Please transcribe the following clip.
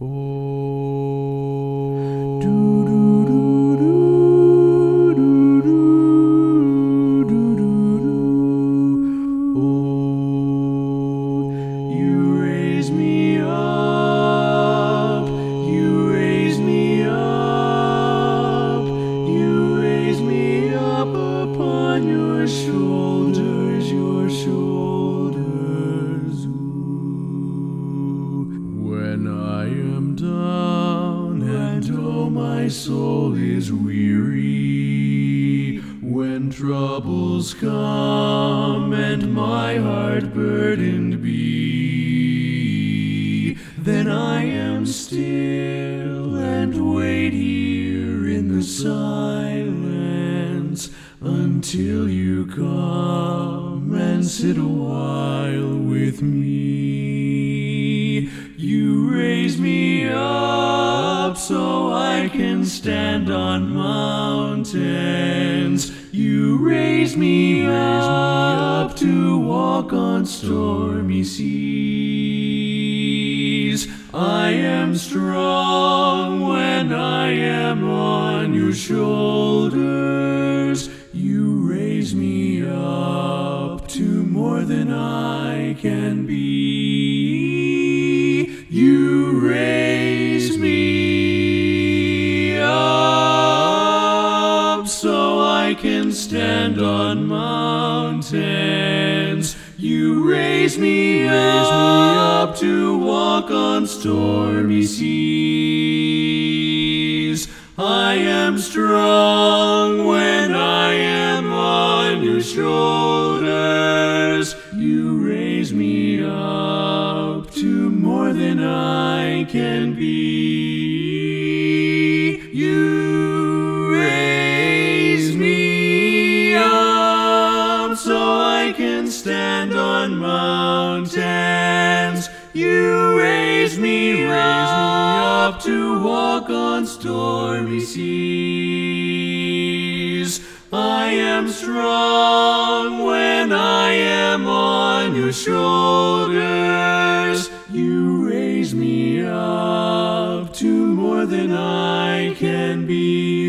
You raise me up, you raise me up, you raise me up upon your shoulders, your shoulders. When I am down and oh my soul is weary, when troubles come and my heart burdened be, then I am still and wait here in the silence until you come and sit a while with me. You raise me up so I can stand on mountains. You raise me up to walk on stormy seas. I am strong when I am on your shoulders. You raise me up to more than I can be. You raise me up so I can stand on mountains. You raise me up to walk on stormy seas. I am strong when I am on your shoulders. You raise me up to more than I can be. You raise me up so I can stand on mountains. You raise me up to walk on stormy seas. I am strong when I am on your shoulders. You raise me up to more than I can be.